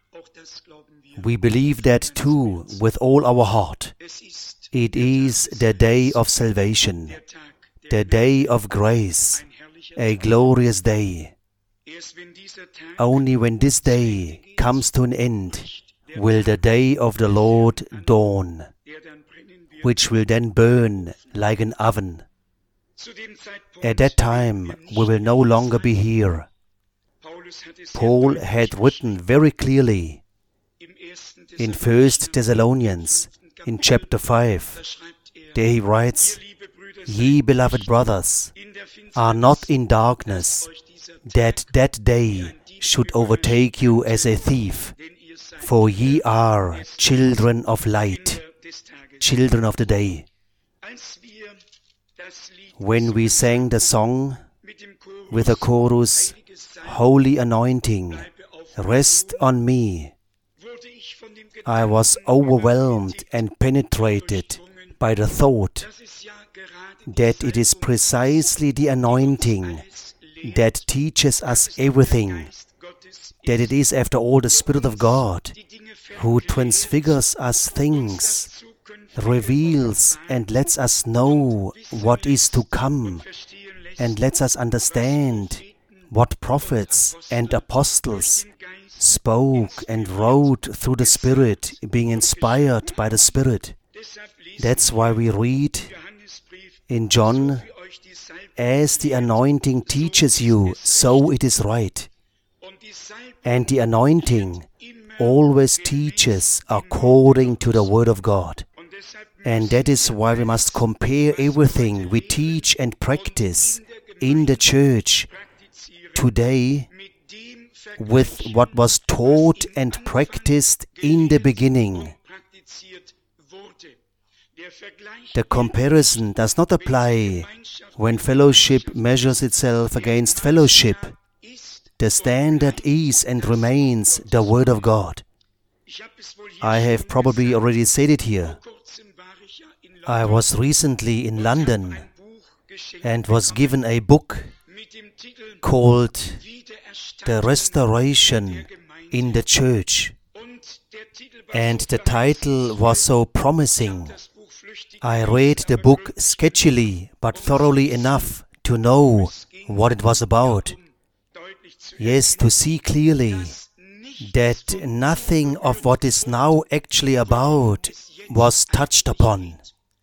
We believe that too with all our heart. It is the day of salvation, the day of grace, a glorious day. Only when this day comes to an end will the day of the Lord dawn, which will then burn like an oven. At that time we will no longer be here. Paul had written very clearly in 1 Thessalonians, in chapter 5, there he writes, "Ye beloved brothers, are not in darkness, that day should overtake you as a thief. For ye are children of light, children of the day." When we sang the song with the chorus, "Holy anointing, rest on me," I was overwhelmed and penetrated by the thought that it is precisely the anointing that teaches us everything, that it is after all the Spirit of God who transfigures us things, reveals and lets us know what is to come, and lets us understand what prophets and apostles spoke and wrote through the Spirit, being inspired by the Spirit. That's why we read in John, "As the anointing teaches you, so it is right." And the anointing always teaches according to the Word of God. And that is why we must compare everything we teach and practice in the church today with what was taught and practiced in the beginning. The comparison does not apply when fellowship measures itself against fellowship. The standard is and remains the Word of God. I have probably already said it here. I was recently in London and was given a book called "The Restoration in the Church." And the title was so promising. I read the book sketchily but thoroughly enough to know what it was about. Yes, to see clearly that nothing of what is now actually about was touched upon.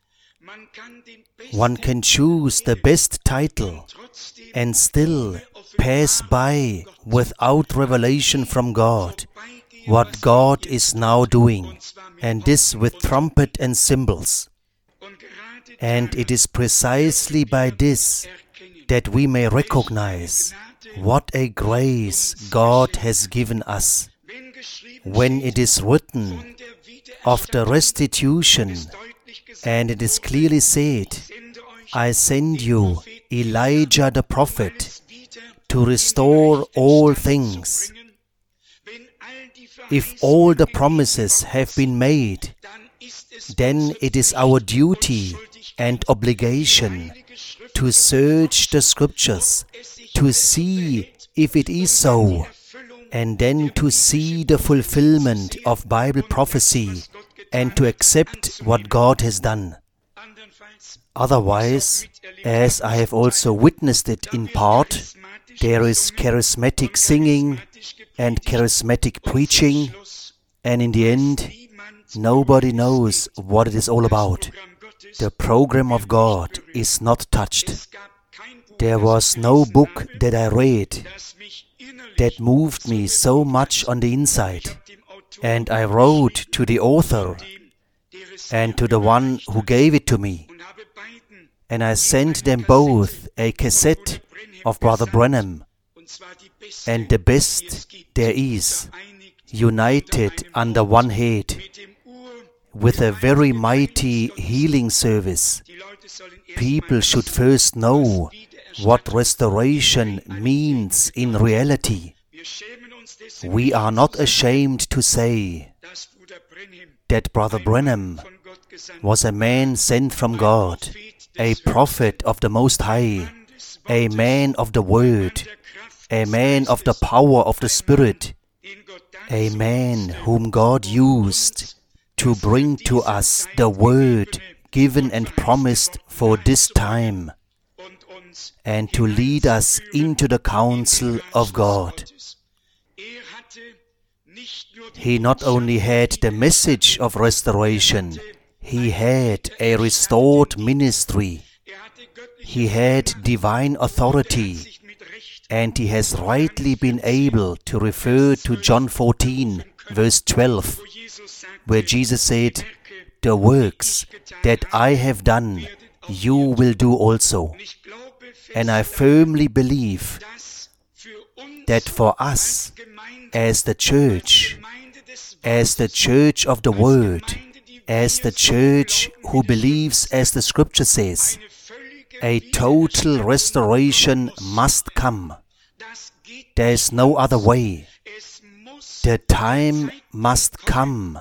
One can choose the best title and still pass by without revelation from God what God is now doing, and this with trumpet and cymbals. And it is precisely by this that we may recognize what a grace God has given us. When it is written of the restitution, and it is clearly said, "I send you Elijah the prophet to restore all things." If all the promises have been made, then it is our duty and obligation to search the Scriptures, to see if it is so, and then to see the fulfillment of Bible prophecy and to accept what God has done. Otherwise, as I have also witnessed it in part, there is charismatic singing and charismatic preaching, and in the end, nobody knows what it is all about. The program of God is not touched. There was no book that I read that moved me so much on the inside, and I wrote to the author and to the one who gave it to me, and I sent them both a cassette of Brother Branham, and the best there is, united under one head, with a very mighty healing service. People should first know what restoration means in reality. We are not ashamed to say that Brother Branham was a man sent from God, a prophet of the Most High, a man of the Word, a man of the power of the Spirit, a man whom God used to bring to us the word given and promised for this time, and to lead us into the counsel of God. He not only had the message of restoration, he had a restored ministry. He had divine authority, and he has rightly been able to refer to John 14, verse 12, where Jesus said, "The works that I have done, you will do also." And I firmly believe that for us, as the church of the Word, as the church who believes as the Scripture says, a total restoration must come. There is no other way. The time must come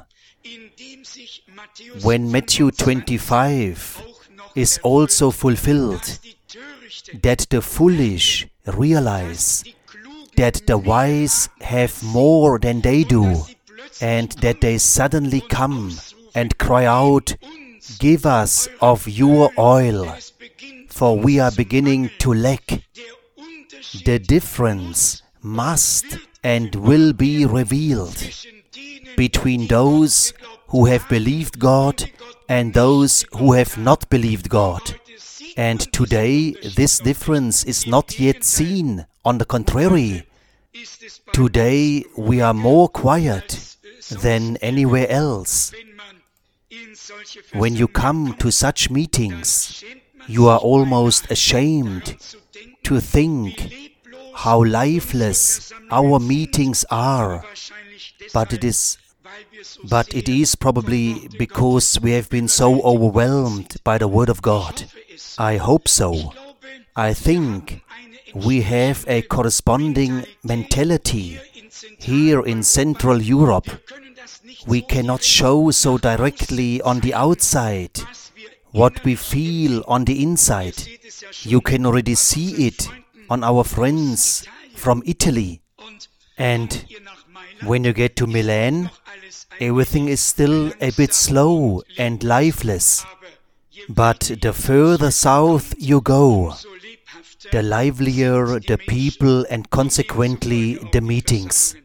when Matthew 25 is also fulfilled, that the foolish realize that the wise have more than they do, and that they suddenly come and cry out, "Give us of your oil, for we are beginning to lack." The difference must and will be revealed between those who have believed God and those who have not believed God. And today this difference is not yet seen. On the contrary, today we are more quiet than anywhere else. When you come to such meetings, you are almost ashamed to think how lifeless our meetings are. But it is probably because we have been so overwhelmed by the Word of God. I hope so. I think we have a corresponding mentality here in Central Europe. We cannot show so directly on the outside what we feel on the inside. You can already see it on our friends from Italy. And when you get to Milan, everything is still a bit slow and lifeless. But the further south you go, the livelier the people and consequently the meetings.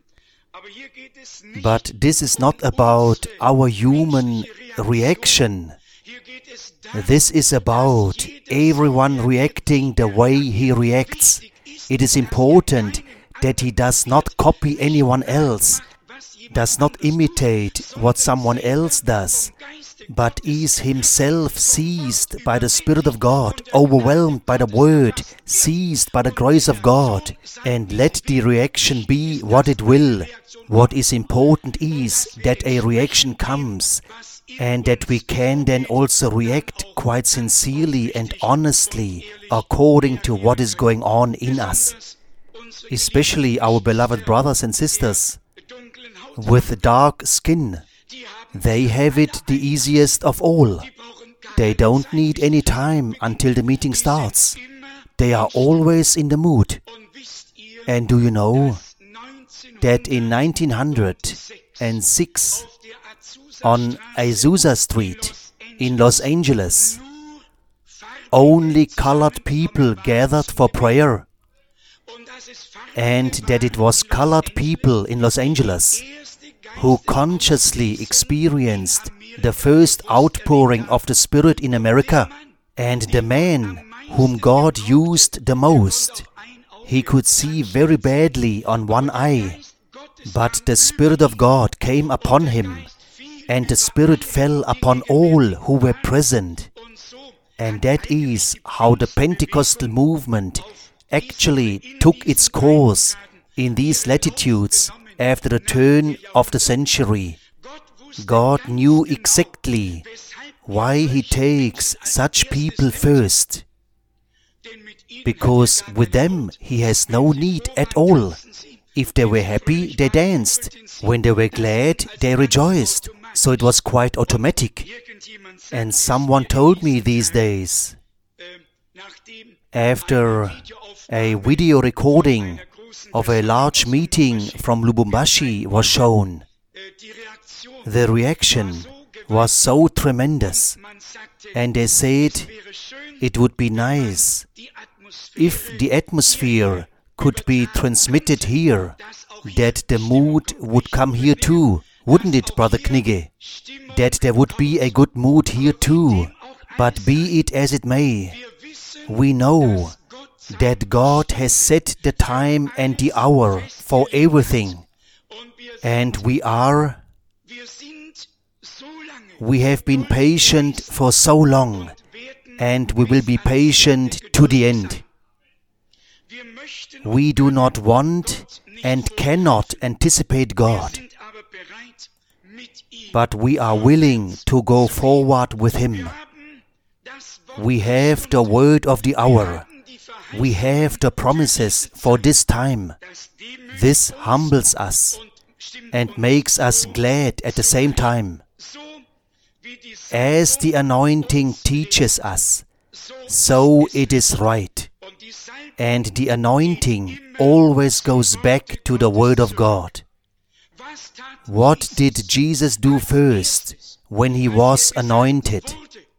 But this is not about our human reaction. This is about everyone reacting the way he reacts. It is important that he does not copy anyone else, does not imitate what someone else does, but is himself seized by the Spirit of God, overwhelmed by the Word, seized by the grace of God, and let the reaction be what it will. What is important is that a reaction comes, and that we can then also react quite sincerely and honestly according to what is going on in us. Especially our beloved brothers and sisters with dark skin. They have it the easiest of all. They don't need any time until the meeting starts. They are always in the mood. And do you know that in 1906, on Azusa Street in Los Angeles, only colored people gathered for prayer, and that it was colored people in Los Angeles who consciously experienced the first outpouring of the Spirit in America. And the man whom God used the most, he could see very badly on one eye, but the Spirit of God came upon him, and the Spirit fell upon all who were present. And that is how the Pentecostal movement actually took its course in these latitudes after the turn of the century. God knew exactly why He takes such people first, because with them He has no need at all. If they were happy, they danced. When they were glad, they rejoiced. So it was quite automatic. And someone told me these days, after a video recording of a large meeting from Lubumbashi was shown. The reaction was so tremendous, and they said it would be nice if the atmosphere could be transmitted here, that the mood would come here too. Wouldn't it, Brother Knigge? That there would be a good mood here too. But be it as it may, we know that God has set the time and the hour for everything. And we have been patient for so long, and we will be patient to the end. We do not want and cannot anticipate God, but we are willing to go forward with Him. We have the word of the hour. We have the promises for this time. This humbles us and makes us glad at the same time. As the anointing teaches us, so it is right. And the anointing always goes back to the Word of God. What did Jesus do first when He was anointed?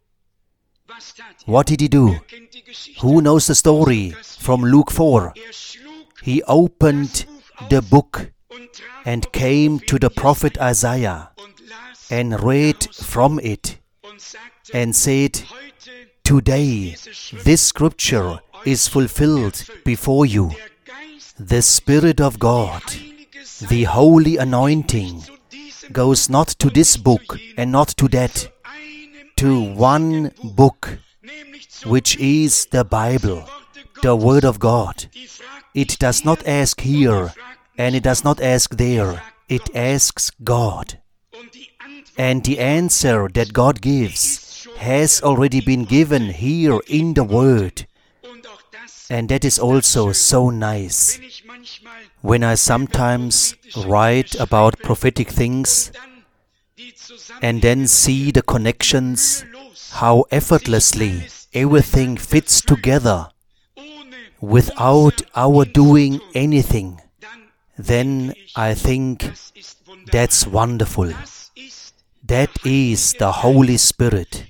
What did He do? Who knows the story from Luke 4? He opened the book and came to the prophet Isaiah and read from it and said, "Today this scripture is fulfilled before you." The Spirit of God, the holy anointing, goes not to this book and not to that, to one book, which is the Bible, the Word of God. It does not ask here and it does not ask there. It asks God. And the answer that God gives has already been given here in the Word. And that is also so nice. When I sometimes write about prophetic things and then see the connections, how effortlessly everything fits together without our doing anything, then I think that's wonderful. That is the Holy Spirit.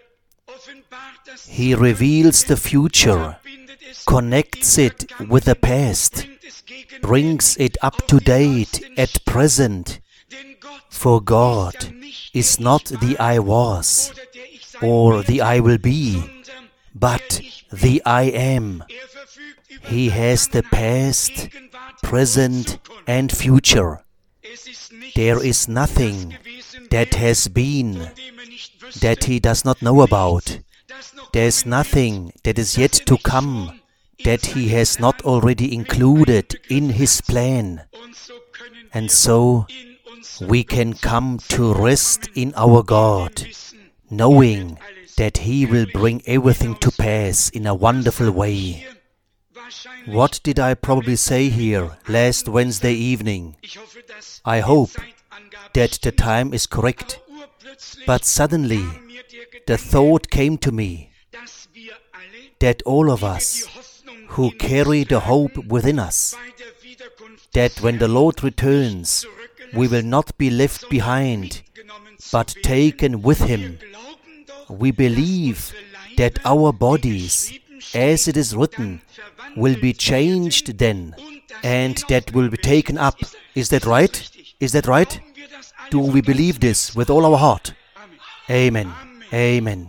He reveals the future, connects it with the past, brings it up to date at present. For God is not the I was or the I will be, but the I am. He has the past, present and future. There is nothing that has been that He does not know about. There is nothing that is yet to come that He has not already included in His plan. And so we can come to rest in our God, knowing that He will bring everything to pass in a wonderful way. What did I probably say here last Wednesday evening? I hope that the time is correct. But suddenly the thought came to me that all of us who carry the hope within us, that when the Lord returns, we will not be left behind, but taken with Him. We believe that our bodies, as it is written, will be changed then, and that will be taken up. Is that right? Is that right? Do we believe this with all our heart? Amen. Amen.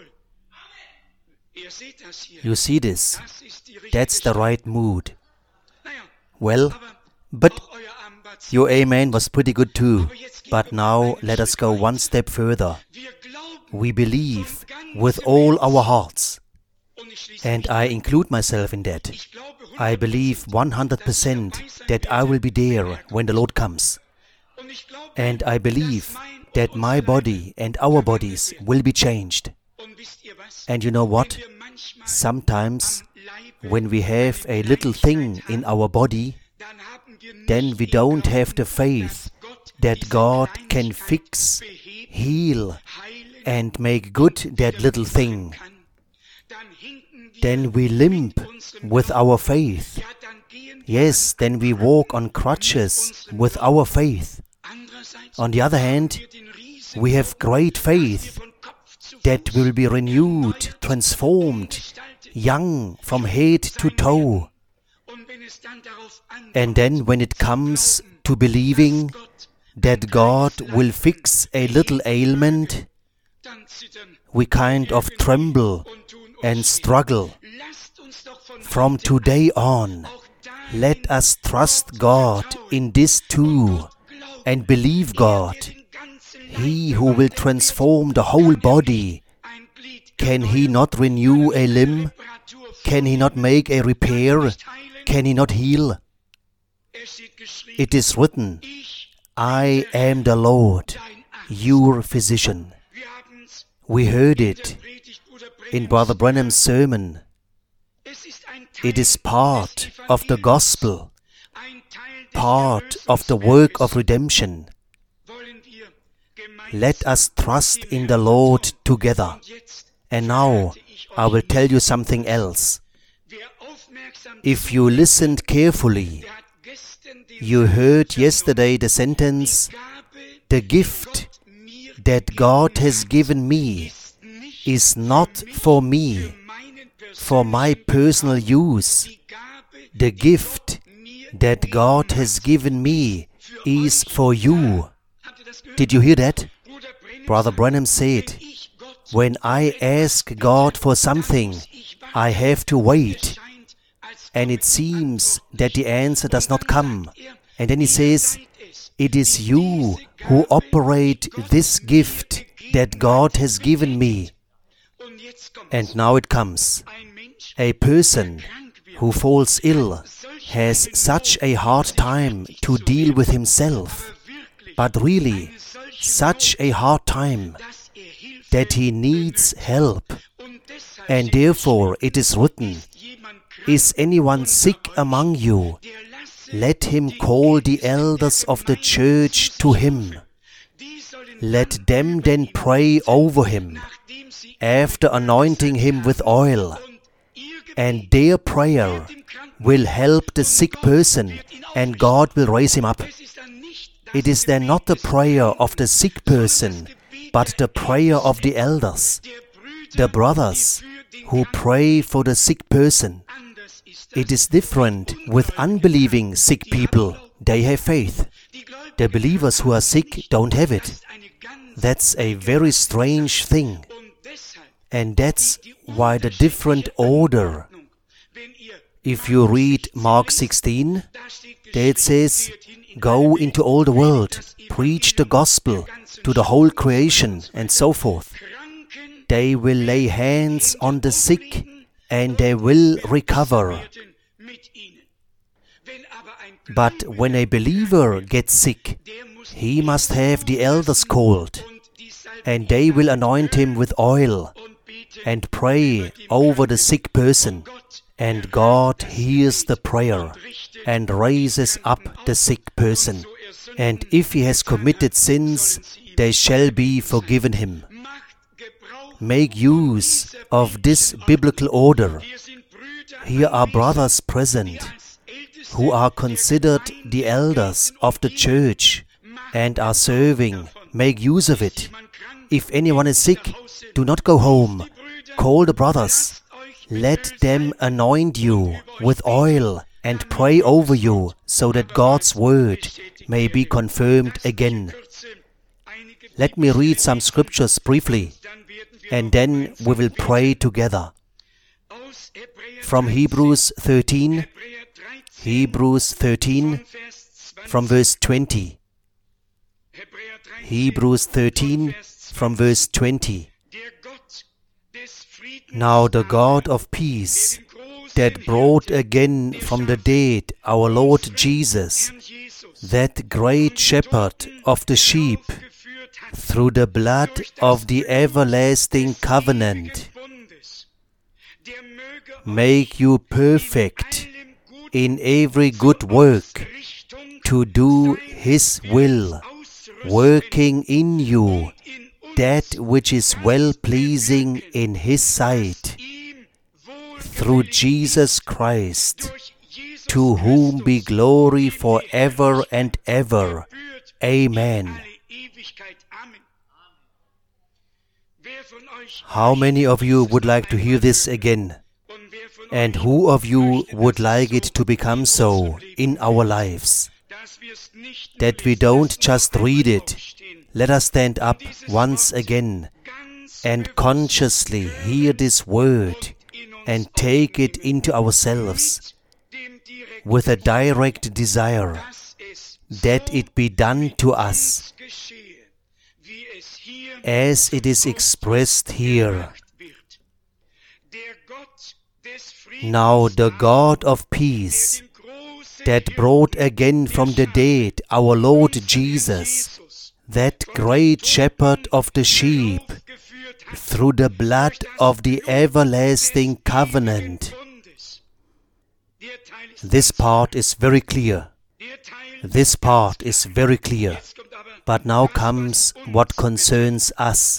You see this? That's the right mood. Well, but your amen was pretty good too. But now let us go one step further. We believe with all our hearts. And I include myself in that. I believe 100% that I will be there when the Lord comes. And I believe that my body and our bodies will be changed. And you know what? Sometimes when we have a little thing in our body, then we don't have the faith that God can fix, heal, and make good that little thing. Then we limp with our faith. yes, then we walk on crutches with our faith. On the other hand, we have great faith that will be renewed, transformed, young from head to toe. And then when it comes to believing that God will fix a little ailment, we kind of tremble and struggle. From today on, let us trust God in this too and believe God. He who will transform the whole body, can He not renew a limb? Can He not make a repair? Can He not heal? It is written, I am the Lord, your physician. We heard it in Brother Branham's sermon. It is part of the gospel, part of the work of redemption. Let us trust in the Lord together. And now I will tell you something else. If you listened carefully, you heard yesterday the sentence, the gift that God has given me is not for me, for my personal use. The gift that God has given me is for you. Did you hear that? Brother Branham said, when I ask God for something, I have to wait. And it seems that the answer does not come. And then he says, it is you who operate this gift that God has given me. And now it comes. A person who falls ill has such a hard time to deal with himself, but really such a hard time that he needs help. And therefore it is written, is anyone sick among you? Let him call the elders of the church to him. Let them then pray over him, after anointing him with oil. And their prayer will help the sick person, and God will raise him up. It is then not the prayer of the sick person, but the prayer of the elders, the brothers who pray for the sick person. It is different with unbelieving sick people. They have faith. The believers who are sick don't have it. That's a very strange thing. And that's why the different order. If you read Mark 16, there it says, go into all the world, preach the gospel to the whole creation, and so forth. They will lay hands on the sick, and they will recover. But when a believer gets sick, he must have the elders called, and they will anoint him with oil and pray over the sick person. And God hears the prayer and raises up the sick person. And if he has committed sins, they shall be forgiven him. Make use of this biblical order. Here are brothers present who are considered the elders of the church and are serving. Make use of it. If anyone is sick, do not go home. Call the brothers. Let them anoint you with oil and pray over you so that God's word may be confirmed again. Let me read some scriptures briefly, and then we will pray together. From Hebrews 13, from verse 20. Hebrews 13, from verse 20. Now the God of peace, that brought again from the dead our Lord Jesus, that great shepherd of the sheep, through the blood of the everlasting covenant, make you perfect in every good work, to do His will, working in you that which is well-pleasing in His sight, through Jesus Christ, to whom be glory forever and ever. Amen. How many of you would like to hear this again? And who of you would like it to become so in our lives? That we don't just read it. Let us stand up once again and consciously hear this word and take it into ourselves with a direct desire that it be done to us as it is expressed here. Now the God of peace, that brought again from the dead our Lord Jesus, that great shepherd of the sheep, through the blood of the everlasting covenant. This part is very clear. This part is very clear. But now comes what concerns us.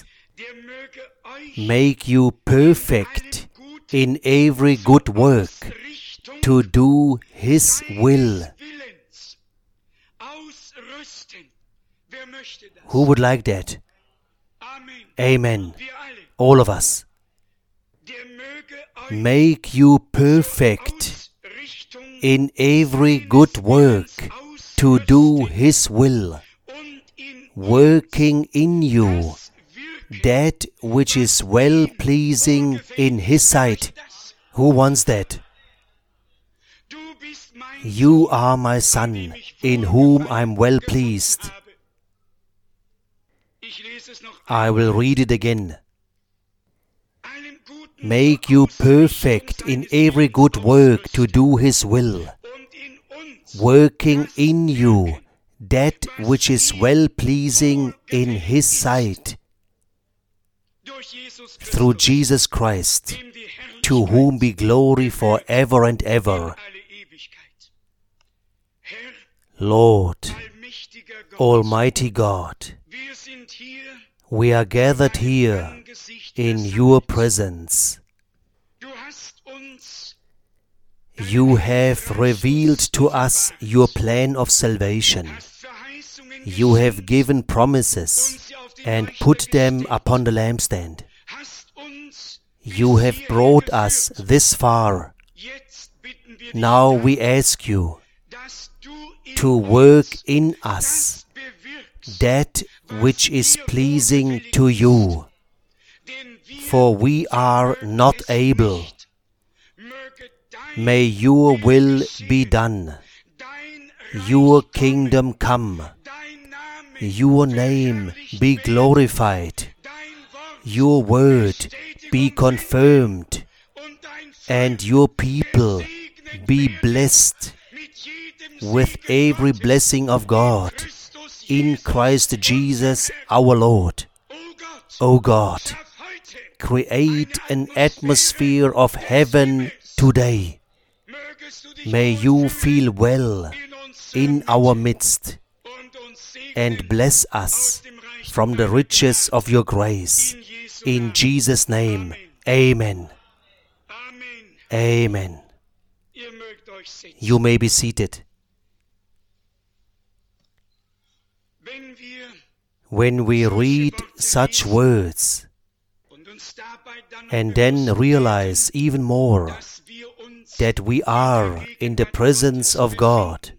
Make you perfect in every good work, to do His will. Who would like that? Amen. All of us. Make you perfect in every good work, to do His will, working in you that which is well-pleasing in His sight. Who wants that? You are my Son, in whom I am well pleased. I will read it again. Make you perfect in every good work, to do His will, working in you that which is well-pleasing in His sight, through Jesus Christ, to whom be glory forever and ever. Lord, Almighty God, we are gathered here in Your presence. You have revealed to us Your plan of salvation. You have given promises and put them upon the lampstand. You have brought us this far. Now we ask You to work in us that which is pleasing to You, for we are not able. May Your will be done, Your kingdom come, Your name be glorified, Your word be confirmed, and Your people be blessed with every blessing of God in Christ Jesus our Lord. O God, create an atmosphere of heaven today. May You feel well in our midst and bless us from the riches of Your grace. In Jesus' name, Amen. Amen. You may be seated. When we read such words and then realize even more that we are in the presence of God,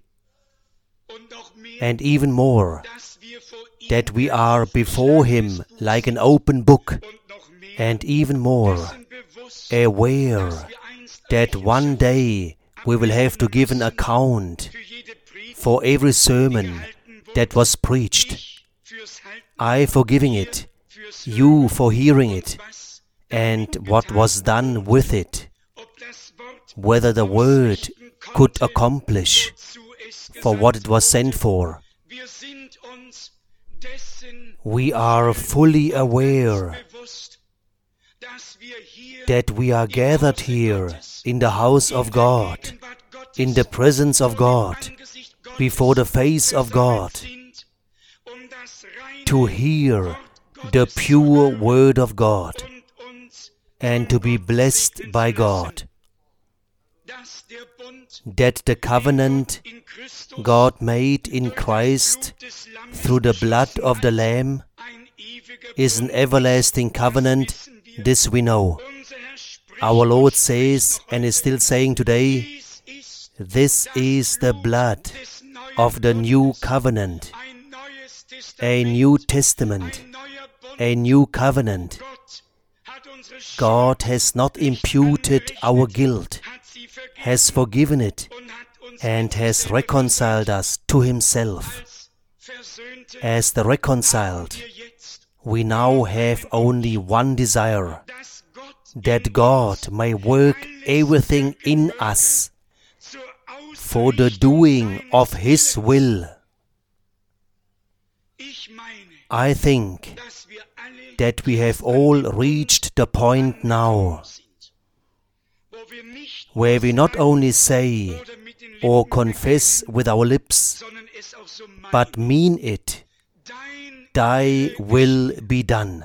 and even more that we are before Him like an open book, and even more aware that one day we will have to give an account for every sermon that was preached. I for giving it, you for hearing it, and what was done with it, whether the word could accomplish for what it was sent for. We are fully aware that we are gathered here in the house of God, in the presence of God, before the face of God, to hear the pure word of God and to be blessed by God. that the covenant God made in Christ through the blood of the Lamb is an everlasting covenant. This we know. Our Lord says, and is still saying today, this is the blood of the new covenant, a new testament, a new covenant. God has not imputed our guilt, has forgiven it, and has reconciled us to Himself. As the reconciled, we now have only one desire, that God may work everything in us for the doing of His will. I think that we have all reached the point now where we not only say or confess with our lips, but mean it, Thy will be done.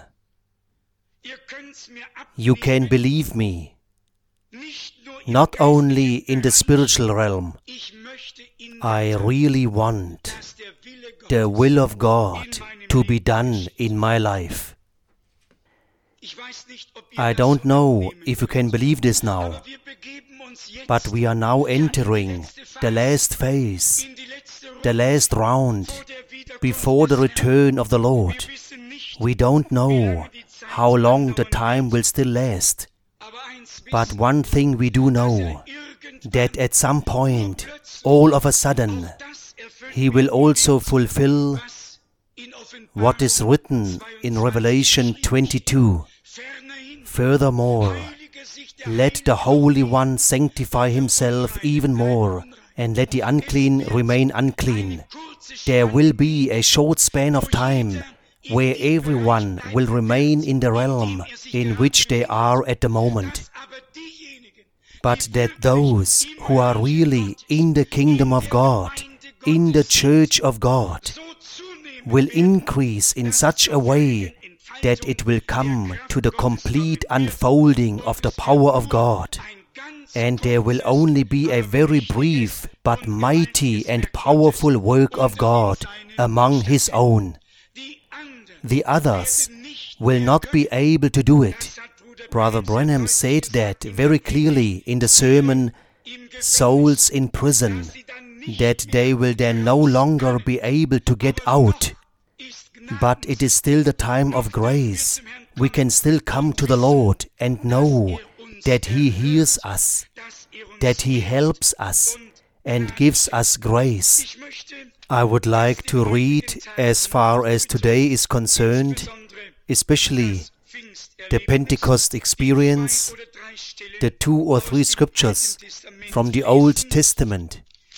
You can believe me, not only in the spiritual realm. I really want the will of God to be done in my life. I don't know if you can believe this now, but we are now entering the last phase, the last round before the return of the Lord. We don't know how long the time will still last, but one thing we do know, that at some point, all of a sudden, He will also fulfill what is written in Revelation 22. Furthermore, let the Holy One sanctify himself even more, and let the unclean remain unclean. There will be a short span of time where everyone will remain in the realm in which they are at the moment. But that those who are really in the kingdom of God, in the church of God, will increase in such a way that it will come to the complete unfolding of the power of God. And there will only be a very brief but mighty and powerful work of God among His own. The others will not be able to do it. Brother Branham said that very clearly in the sermon, Souls in Prison, that they will then no longer be able to get out. But it is still the time of grace. We can still come to the Lord and know that He hears us, that He helps us and gives us grace. I would like to read, as far as today is concerned, especially the Pentecost experience, the 2 or 3 scriptures from the Old Testament,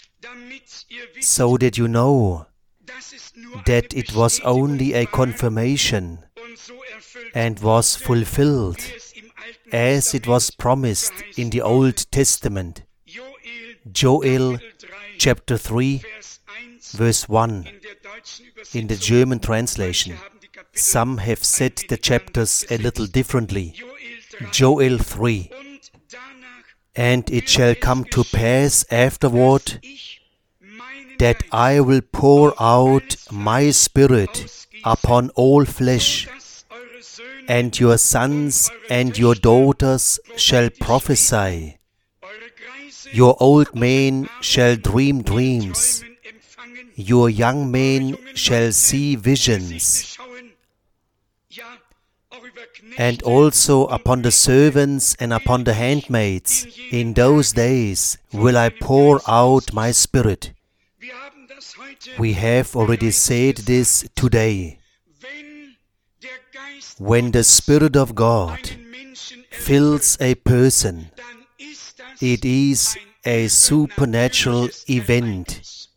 so that you know that it was only a confirmation and was fulfilled as it was promised in the Old Testament. Joel chapter 3 verse 1 in the German translation. Some have said the chapters a little differently. Joel 3. And it shall come to pass afterward that I will pour out my Spirit upon all flesh, and your sons and your daughters shall prophesy. Your old men shall dream dreams. Your young men shall see visions. And also upon the servants and upon the handmaids, in those days will I pour out my Spirit. We have already said this today. When the Spirit of God fills a person, it is a supernatural event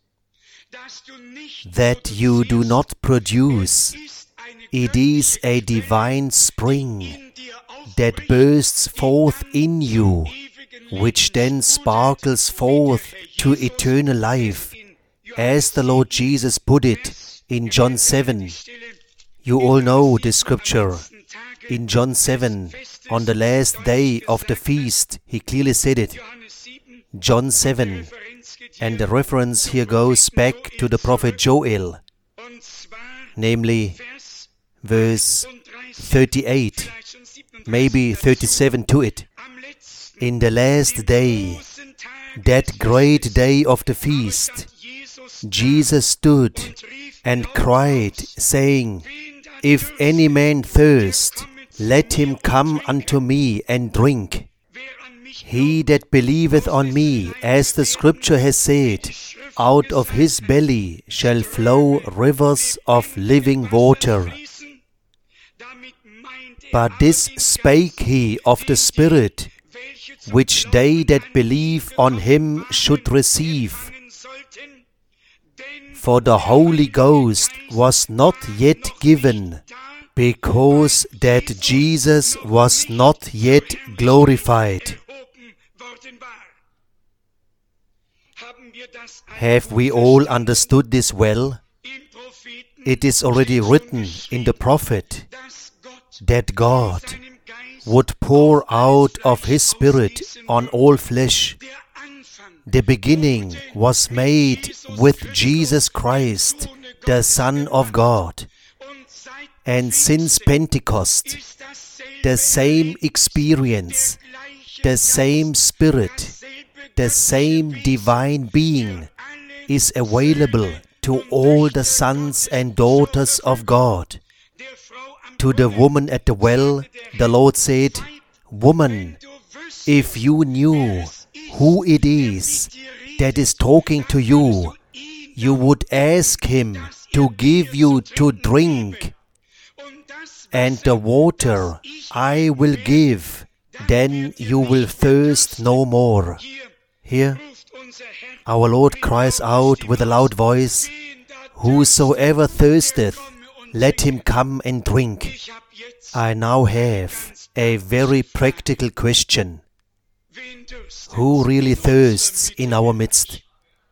that you do not produce. It is a divine spring that bursts forth in you, which then sparkles forth to eternal life, as the Lord Jesus put it in John 7. You all know this scripture. In John 7, on the last day of the feast, He clearly said it. John 7, and the reference here goes back to the prophet Joel, namely verse 38, maybe 37 to it. In the last day, that great day of the feast, Jesus stood and cried, saying, If any man thirst, let him come unto me and drink. He that believeth on me, as the Scripture has said, out of his belly shall flow rivers of living water. But this spake he of the Spirit, which they that believe on him should receive. For the Holy Ghost was not yet given, because that Jesus was not yet glorified. Have we all understood this well? It is already written in the prophet that God would pour out of His Spirit on all flesh. The beginning was made with Jesus Christ, the Son of God. And since Pentecost, the same experience, the same Spirit, the same divine being is available to all the sons and daughters of God. To the woman at the well, the Lord said, Woman, if you knew who it is that is talking to you, you would ask him to give you to drink. And the water I will give, then you will thirst no more. Here, our Lord cries out with a loud voice, Whosoever thirsteth, let him come and drink. I now have a very practical question. Who really thirsts in our midst?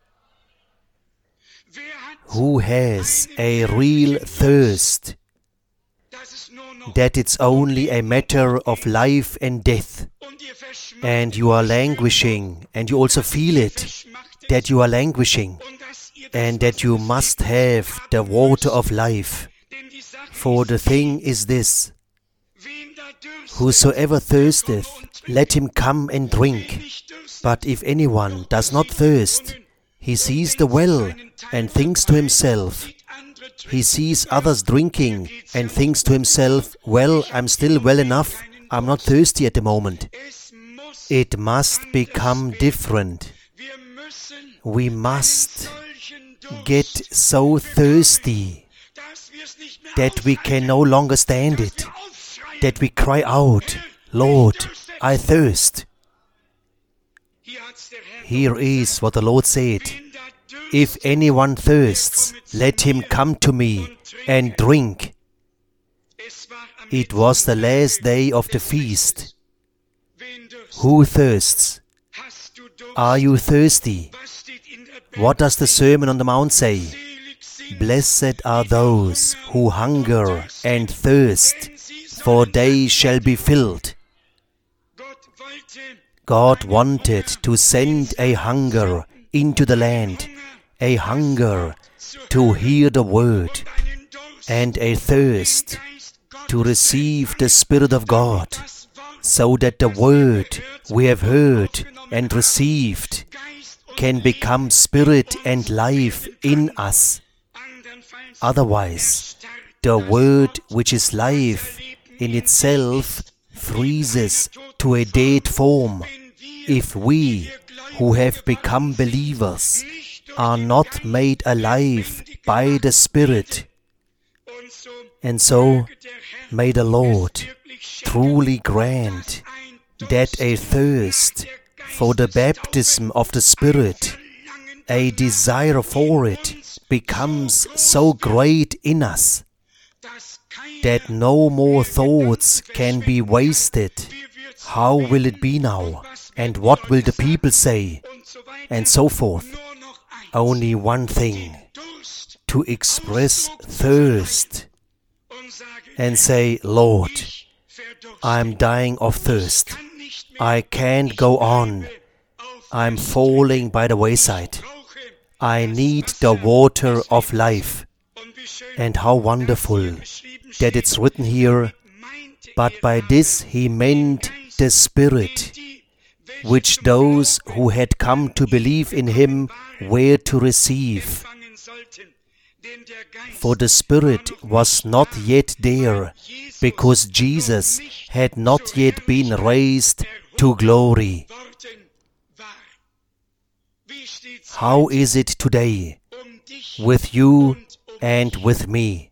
Who has a real thirst? That it's only a matter of life and death. And you are languishing, and you also feel it, that you are languishing, and that you must have the water of life. For the thing is this, Whosoever thirsteth, let him come and drink. But if anyone does not thirst, he sees the well and thinks to himself, he sees others drinking and thinks to himself, well, I'm still well enough, I'm not thirsty at the moment. It must become different. We must get so thirsty that we can no longer stand it, that we cry out, Lord, I thirst. Here is what the Lord said, If anyone thirsts, let him come to me and drink. It was the last day of the feast. Who thirsts? Are you thirsty? What does the Sermon on the Mount say? Blessed are those who hunger and thirst, for they shall be filled. God wanted to send a hunger into the land, a hunger to hear the word, and a thirst to receive the Spirit of God, so that the word we have heard and received can become spirit and life in us. Otherwise, the word which is life in itself freezes to a dead form if we, who have become believers, are not made alive by the Spirit. And so, may the Lord truly grant that a thirst for the baptism of the Spirit, a desire for it, becomes so great in us that no more thoughts can be wasted. How will it be now? And what will the people say? And so forth. Only one thing, to express thirst and say, Lord, I am dying of thirst. I can't go on. I'm falling by the wayside. I need the water of life. And how wonderful that it's written here, but by this he meant the Spirit, which those who had come to believe in him were to receive. For the Spirit was not yet there, because Jesus had not yet been raised to glory. How is it today with you and with me?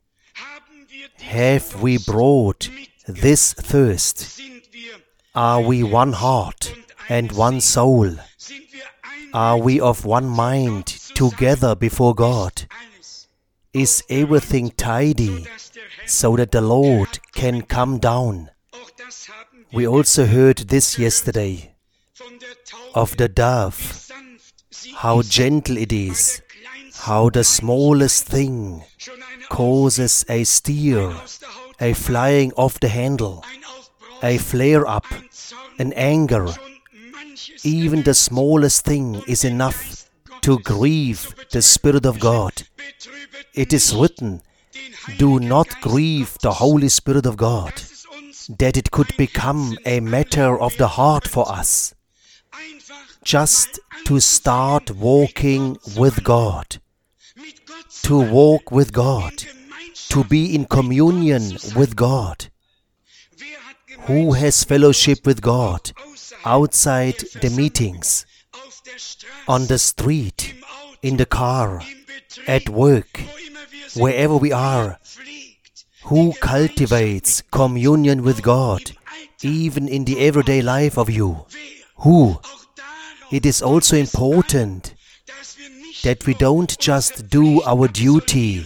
Have we brought this thirst? Are we one heart and one soul? Are we of one mind together before God? Is everything tidy so that the Lord can come down? We also heard this yesterday of the dove, how gentle it is, how the smallest thing causes a stir, a flying off the handle, a flare-up, an anger. Even the smallest thing is enough to grieve the Spirit of God. It is written, do not grieve the Holy Spirit of God, that it could become a matter of the heart for us, just to start walking with God, to walk with God, to be in communion with God. Who has fellowship with God outside the meetings, on the street, in the car, at work, wherever we are? Who cultivates communion with God, even in the everyday life of you? Who? It is also important that we don't just do our duty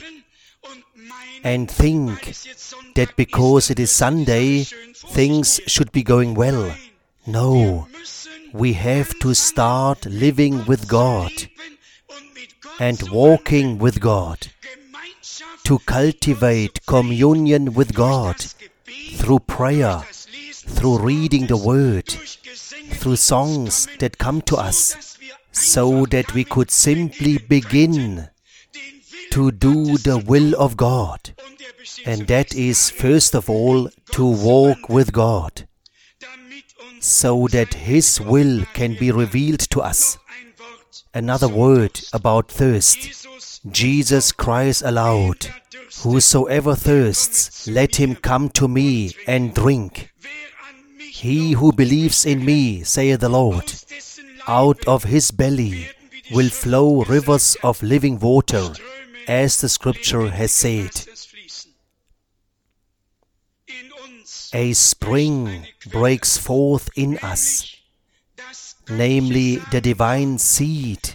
and think that because it is Sunday, things should be going well. No, we have to start living with God and walking with God, to cultivate communion with God through prayer, through reading the Word, through songs that come to us, so that we could simply begin to do the will of God. And that is, first of all, to walk with God, so that His will can be revealed to us. Another word about thirst. Jesus cries aloud, "Whosoever thirsts, let him come to me and drink. He who believes in me, saith the Lord, out of his belly will flow rivers of living water, as the Scripture has said." A spring breaks forth in us, namely the divine seed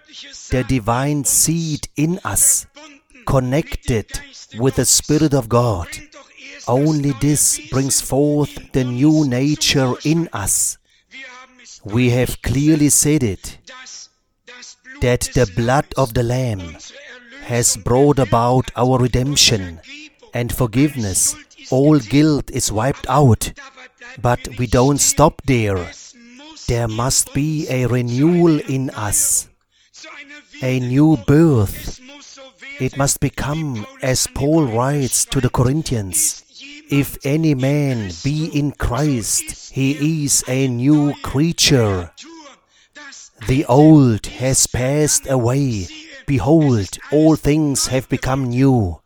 in us, connected with the Spirit of God. Only this brings forth the new nature in us. We have clearly said it, that the blood of the Lamb has brought about our redemption and forgiveness. All guilt is wiped out. But we don't stop there. There must be a renewal in us, a new birth. It must become, as Paul writes to the Corinthians, "If any man be in Christ, he is a new creature. The old has passed away. Behold, all things have become new."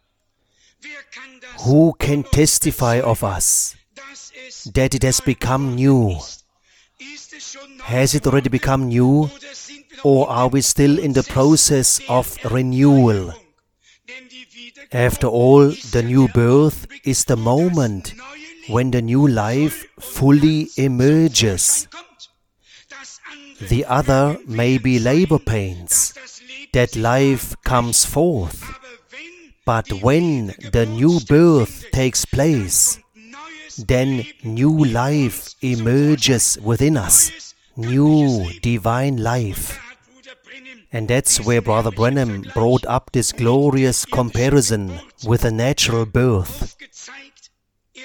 Who can testify of us that it has become new? Has it already become new, or are we still in the process of renewal? After all, the new birth is the moment when the new life fully emerges. The other may be labor pains, that life comes forth. But when the new birth takes place, then new life emerges within us, new divine life. And that's where Brother Branham brought up this glorious comparison with a natural birth.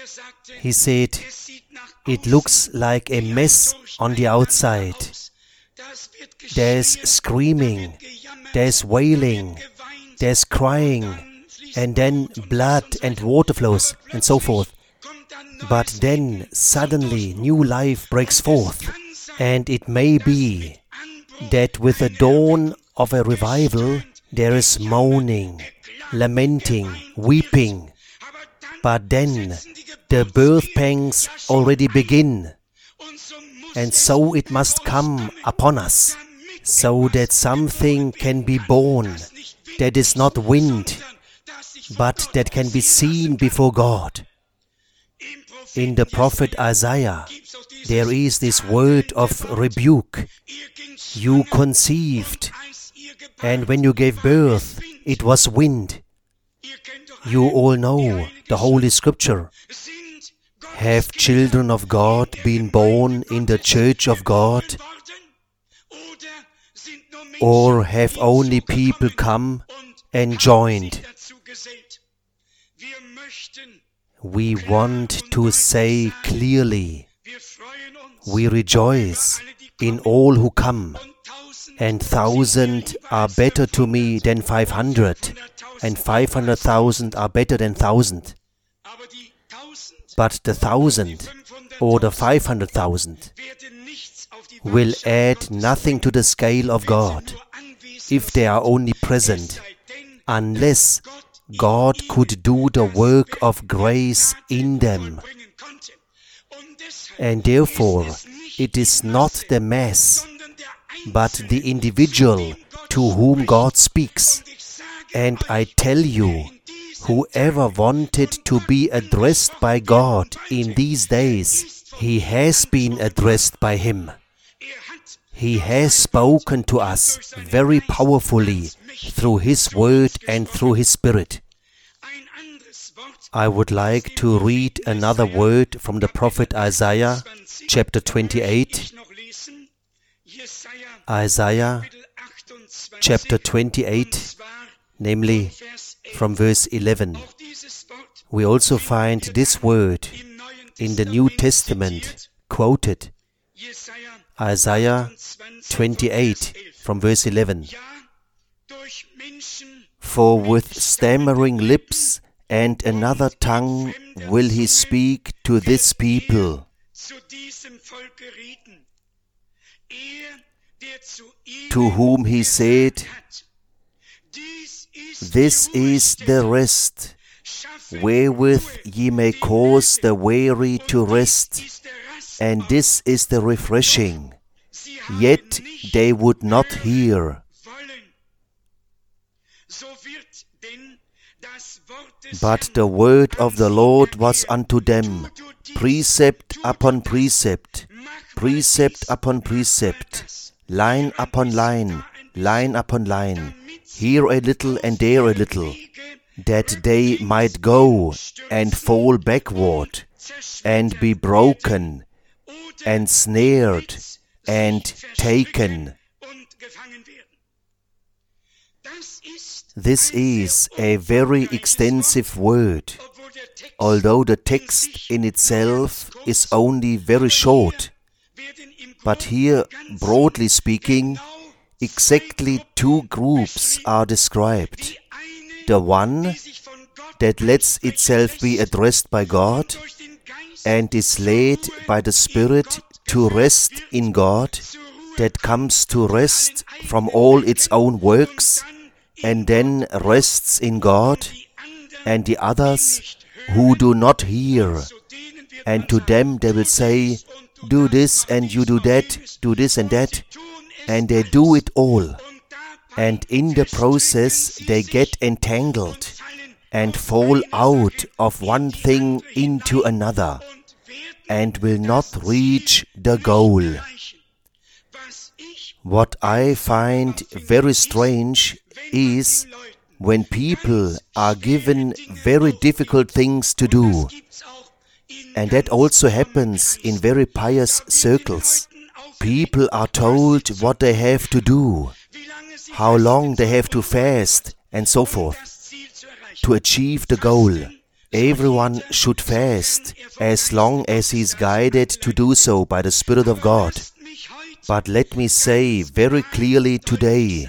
He said, it looks like a mess on the outside, there's screaming, there's wailing, there's crying, and then blood and water flows, and so forth. But then suddenly new life breaks forth, and it may be that with the dawn of a revival there is moaning, lamenting, weeping. But then the birth pangs already begin, and so it must come upon us, so that something can be born that is not wind, but that can be seen before God. In the prophet Isaiah, there is this word of rebuke. You conceived, and when you gave birth, it was wind. You all know the Holy Scripture. Have children of God been born in the church of God? Or have only people come and joined? We want to say clearly, we rejoice in all who come, and 1,000 are better to me than 500, and 500,000 are better than 1,000. But the 1,000 or the 500,000 will add nothing to the scale of God if they are only present, unless God could do the work of grace in them. And therefore, it is not the mass, but the individual to whom God speaks. And I tell you, whoever wanted to be addressed by God in these days, he has been addressed by Him. He has spoken to us very powerfully through His Word and through His Spirit. I would like to read another word from the prophet Isaiah, chapter 28. Isaiah, chapter 28, namely from verse 11. We also find this word in the New Testament quoted. Isaiah 28 from verse 11. For with stammering lips and another tongue will he speak to this people. To whom he said, this is the rest, wherewith ye may cause the weary to rest, and this is the refreshing. Yet they would not hear. But the word of the Lord was unto them, precept upon precept, precept upon precept, line upon line, line upon line, here a little and there a little, that they might go and fall backward, and be broken, and snared, and taken. This is a very extensive word, although the text in itself is only very short. But here, broadly speaking, exactly two groups are described. The one that lets itself be addressed by God and is led by the Spirit to rest in God, that comes to rest from all its own works and then rests in God, and the others who do not hear, and to them they will say, do this and you do that, do this and that, and they do it all, and in the process they get entangled and fall out of one thing into another, and will not reach the goal. What I find very strange is when people are given very difficult things to do. And that also happens in very pious circles. People are told what they have to do, how long they have to fast, and so forth, to achieve the goal. Everyone should fast as long as he is guided to do so by the Spirit of God. But let me say very clearly today,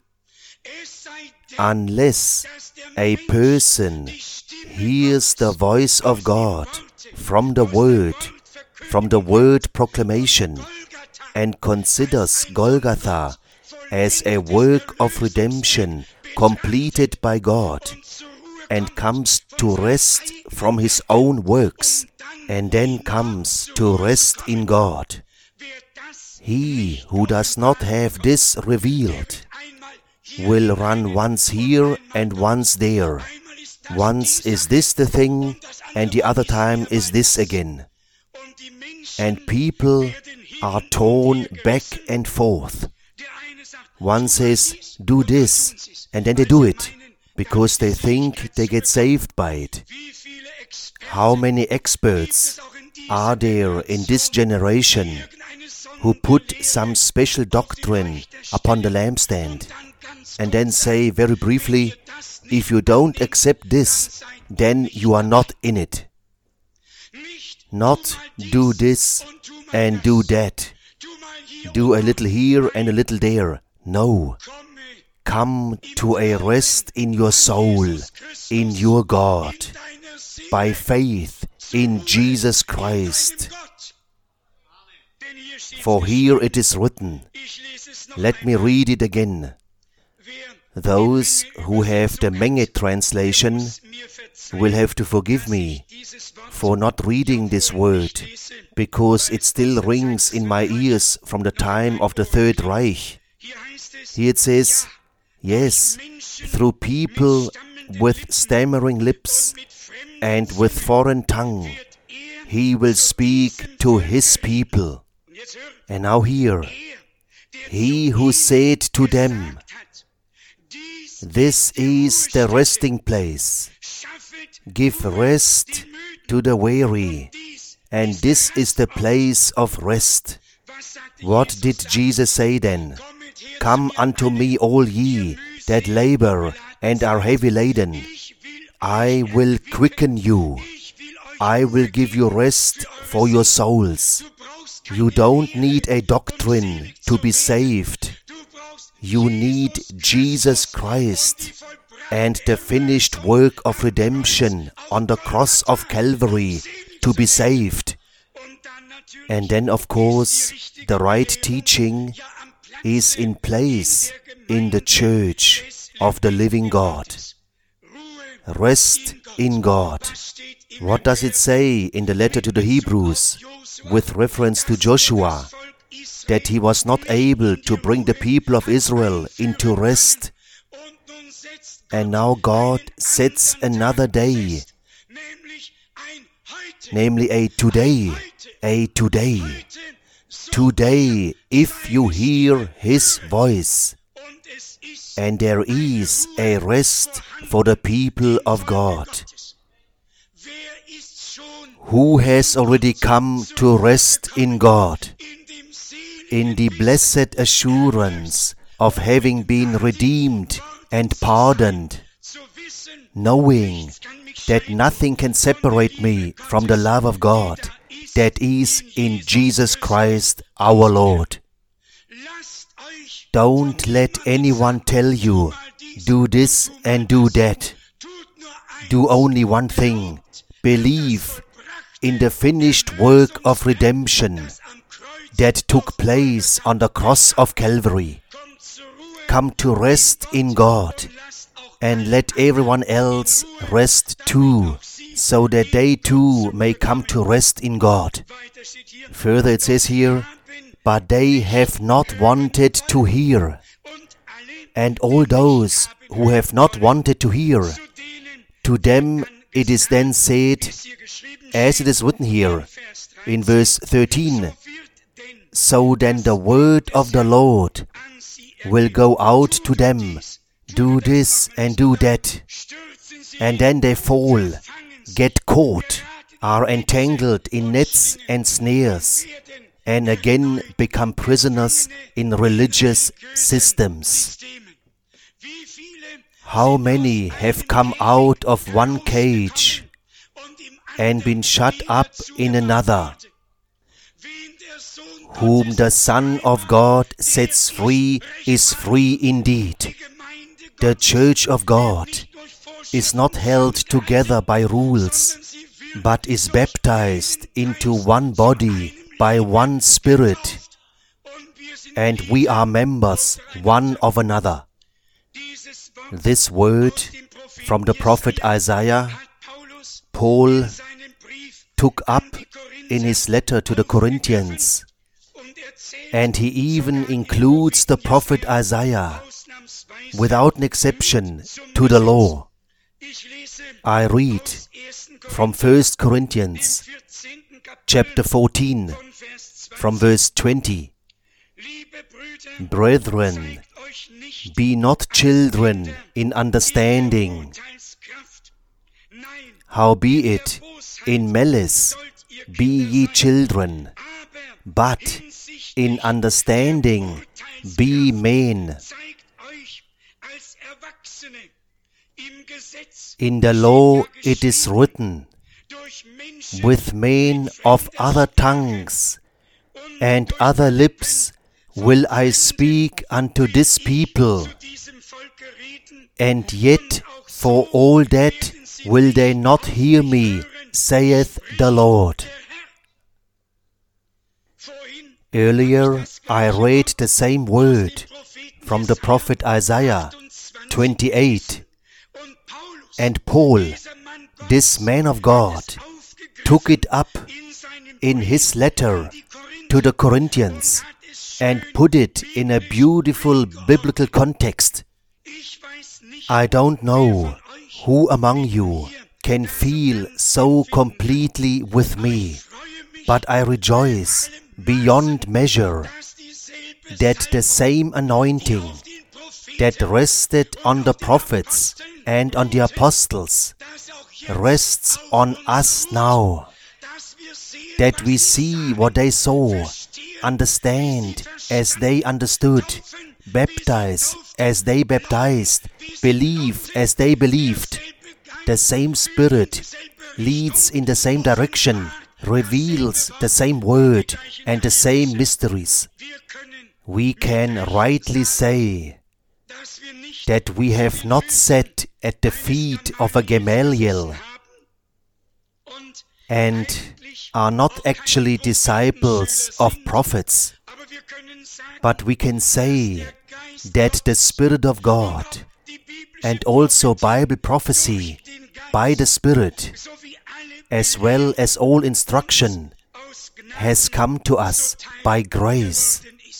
unless a person hears the voice of God from the word proclamation, and considers Golgotha as a work of redemption completed by God, and comes to rest from his own works, and then comes to rest in God. He who does not have this revealed will run once here and once there. Once is this the thing, and the other time is this again. And people are torn back and forth. One says, do this, and then they do it, because they think they get saved by it. How many experts are there in this generation who put some special doctrine upon the lampstand, and then say very briefly, if you don't accept this, then you are not in it. Not do this and do that. Do a little here and a little there. No. Come to a rest in your soul, in your God, by faith in Jesus Christ. For here it is written, let me read it again. Those who have the Menge translation will have to forgive me for not reading this word, because it still rings in my ears from the time of the Third Reich. Here it says, yes, through people with stammering lips and with foreign tongue, he will speak to his people. And now here, he who said to them, this is the resting place. Give rest to the weary, and this is the place of rest. What did Jesus say then? Come unto me, all ye that labor and are heavy laden. I will quicken you. I will give you rest for your souls. You don't need a doctrine to be saved. You need Jesus Christ and the finished work of redemption on the cross of Calvary to be saved. And then, of course, the right teaching is in place in the church of the living God. Rest in God. What does it say in the letter to the Hebrews with reference to Joshua? That he was not able to bring the people of Israel into rest. And now God sets another day, namely a today. Today, if you hear his voice, and there is a rest for the people of God. Who has already come to rest in God? In the blessed assurance of having been redeemed and pardoned, knowing that nothing can separate me from the love of God that is in Jesus Christ our Lord. Don't let anyone tell you, do this and do that. Do only one thing, believe in the finished work of redemption that took place on the cross of Calvary. Come to rest in God, and let everyone else rest too, so that they too may come to rest in God. Further it says here, but they have not wanted to hear. And all those who have not wanted to hear, to them it is then said, as it is written here in verse 13, so then the word of the Lord will go out to them, do this and do that. And then they fall, get caught, are entangled in nets and snares, and again become prisoners in religious systems. How many have come out of one cage and been shut up in another? Whom the Son of God sets free is free indeed. The Church of God is not held together by rules, but is baptized into one body by one Spirit, and we are members one of another. This word from the prophet Isaiah, Paul took up in his letter to the Corinthians, and he even includes the prophet Isaiah without an exception to the law. I read from 1 Corinthians chapter 14 from verse 20. Brethren, be not children in understanding. Howbeit, in malice be ye children, but in understanding be men. In the law it is written, with men of other tongues and other lips will I speak unto this people, and yet for all that will they not hear me, saith the Lord. Earlier I read the same word from the prophet Isaiah 28, and Paul, this man of God, took it up in his letter to the Corinthians and put it in a beautiful biblical context. I don't know who among you can feel so completely with me, but I rejoice beyond measure that the same anointing that rested on the prophets and on the apostles rests on us now, that we see what they saw, understand as they understood, baptize as they baptized, believe as they believed. The same Spirit leads in the same direction, reveals the same word and the same mysteries. We can rightly say that we have not sat at the feet of a Gamaliel and are not actually disciples of prophets, but we can say that the Spirit of God and also Bible prophecy by the Spirit, as well as all instruction, has come to us by grace.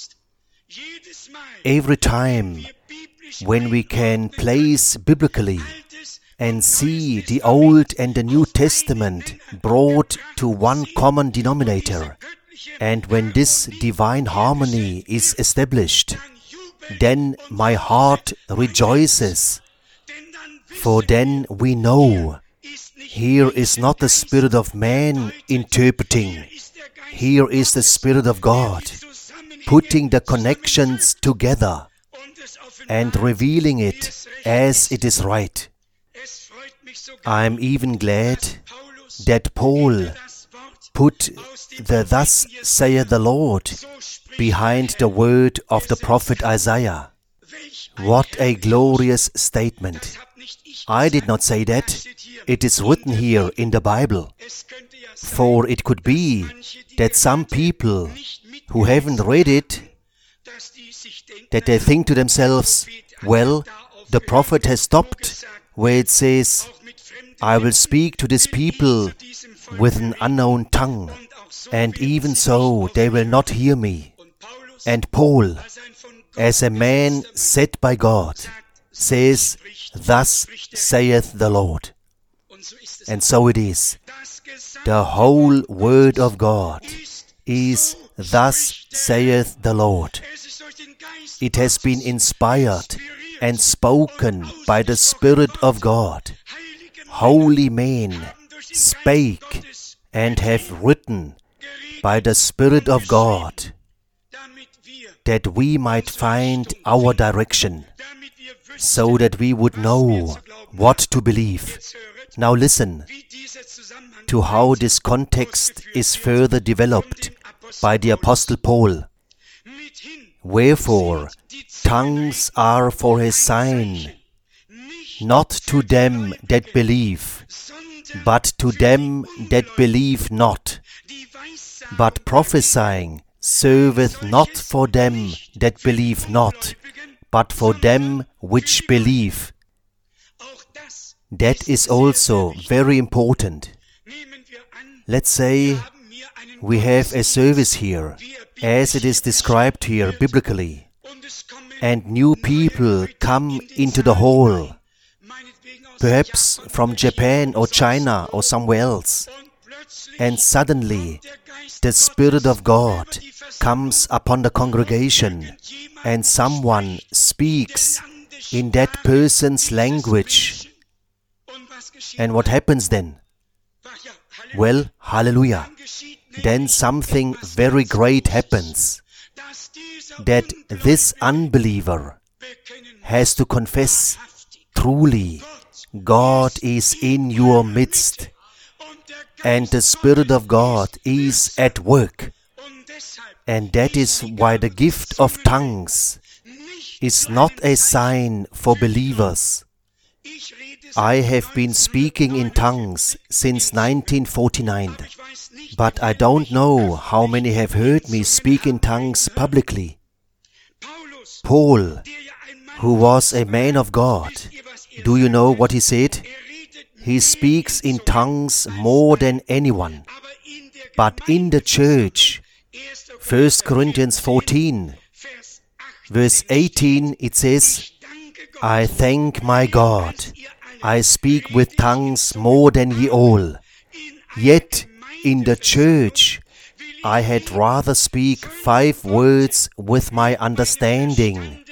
Every time when we can place biblically and see the Old and the New Testament brought to one common denominator, and when this divine harmony is established, then my heart rejoices, for then we know here is not the Spirit of man interpreting, here is the Spirit of God putting the connections together and revealing it as it is right. I am even glad that Paul put the "Thus saith the Lord" behind the word of the prophet Isaiah. What a glorious statement! I did not say that. It is written here in the Bible. For it could be that some people who haven't read it, that they think to themselves, well, the prophet has stopped where it says, I will speak to this people with an unknown tongue, and even so they will not hear me. And Paul, as a man set by God, says, Thus saith the Lord. And so it is. The whole Word of God is Thus saith the Lord. It has been inspired and spoken by the Spirit of God. Holy men spake and have written by the Spirit of God, that we might find our direction, so that we would know what to believe. Now listen to how this context is further developed by the Apostle Paul. Wherefore, tongues are for a sign, not to them that believe, but to them that believe not. But prophesying serveth not for them that believe not, but for them which believe. That is also very important. Let's say we have a service here, as it is described here biblically, and new people come into the hall, perhaps from Japan or China or somewhere else, and suddenly the Spirit of God comes upon the congregation and someone speaks in that person's language. And what happens then? Well, hallelujah. Then something very great happens, that this unbeliever has to confess, truly, God is in your midst, and the Spirit of God is at work. And that is why the gift of tongues is not a sign for believers. I have been speaking in tongues since 1949, but I don't know how many have heard me speak in tongues publicly. Paul, who was a man of God, do you know what he said? He speaks in tongues more than anyone. But in the church, 1 Corinthians 14, verse 18, it says, I thank my God, I speak with tongues more than ye all. Yet in the church I had rather speak 5 words with my understanding,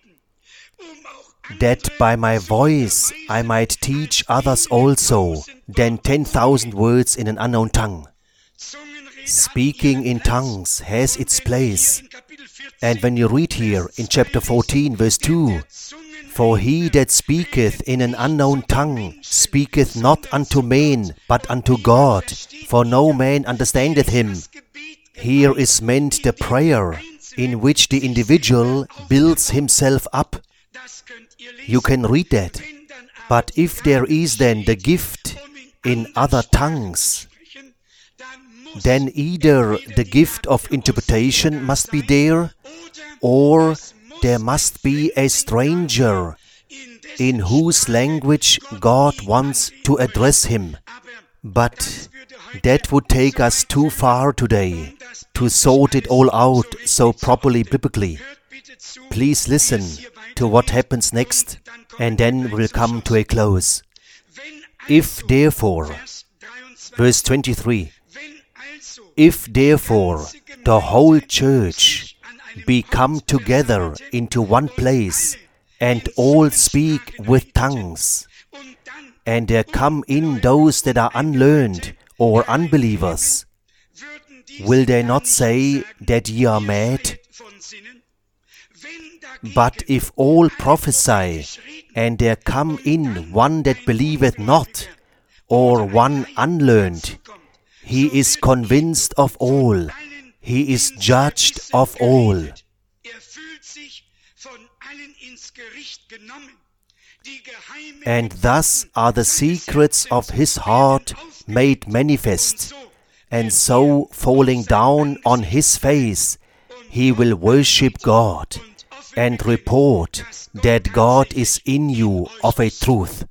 that by my voice I might teach others also, than 10,000 words in an unknown tongue. Speaking in tongues has its place. And when you read here in chapter 14, verse 2, For he that speaketh in an unknown tongue speaketh not unto men, but unto God, for no man understandeth him. Here is meant the prayer in which the individual builds himself up. You can read that. But if there is then the gift in other tongues, then either the gift of interpretation must be there, or there must be a stranger in whose language God wants to address him. But that would take us too far today to sort it all out so properly biblically. Please listen to what happens next, and then we'll come to a close. If therefore, verse 23, if therefore the whole church be come together into one place, and all speak with tongues, and there come in those that are unlearned or unbelievers, will they not say that ye are mad? But if all prophesy, and there come in one that believeth not, or one unlearned, he is convinced of all, he is judged of all. And thus are the secrets of his heart made manifest, and so falling down on his face, he will worship God, and report that God is in you of a truth.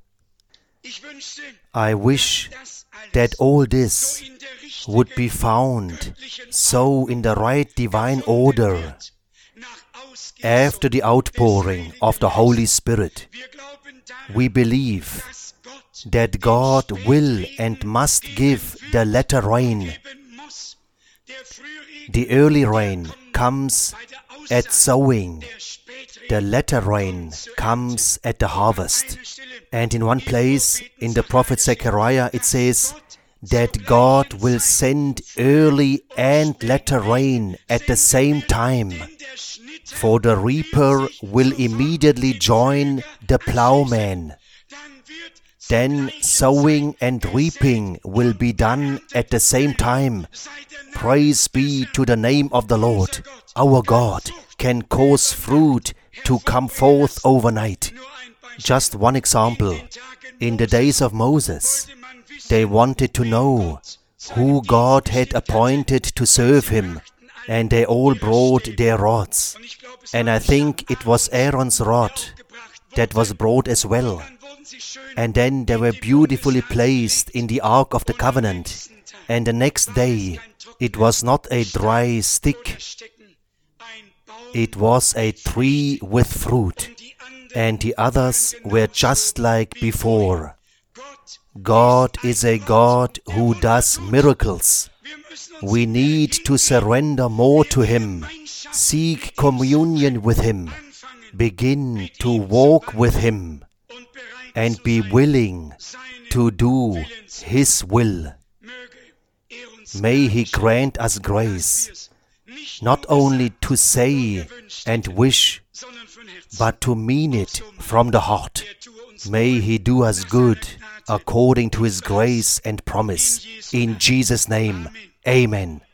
I wish that all this would be found so in the right divine order after the outpouring of the Holy Spirit. We believe that God will and must give the latter rain. The early rain comes at sowing. The latter rain comes at the harvest. And in one place, in the prophet Zechariah, it says that God will send early and latter rain at the same time, for the reaper will immediately join the plowman. then sowing and reaping will be done at the same time. Praise be to the name of the Lord. Our God can cause fruit to come forth overnight. Just one example. In the days of Moses, they wanted to know who God had appointed to serve him, and they all brought their rods. And I think it was Aaron's rod that was brought as well. And then they were beautifully placed in the Ark of the Covenant. And the next day, it was not a dry stick. It was a tree with fruit. And the others were just like before. God is a God who does miracles. We need to surrender more to Him, seek communion with Him, begin to walk with Him, and be willing to do His will. May He grant us grace, not only to say and wish, but to mean it from the heart. May He do us good according to His grace and promise. In Jesus' name, Amen.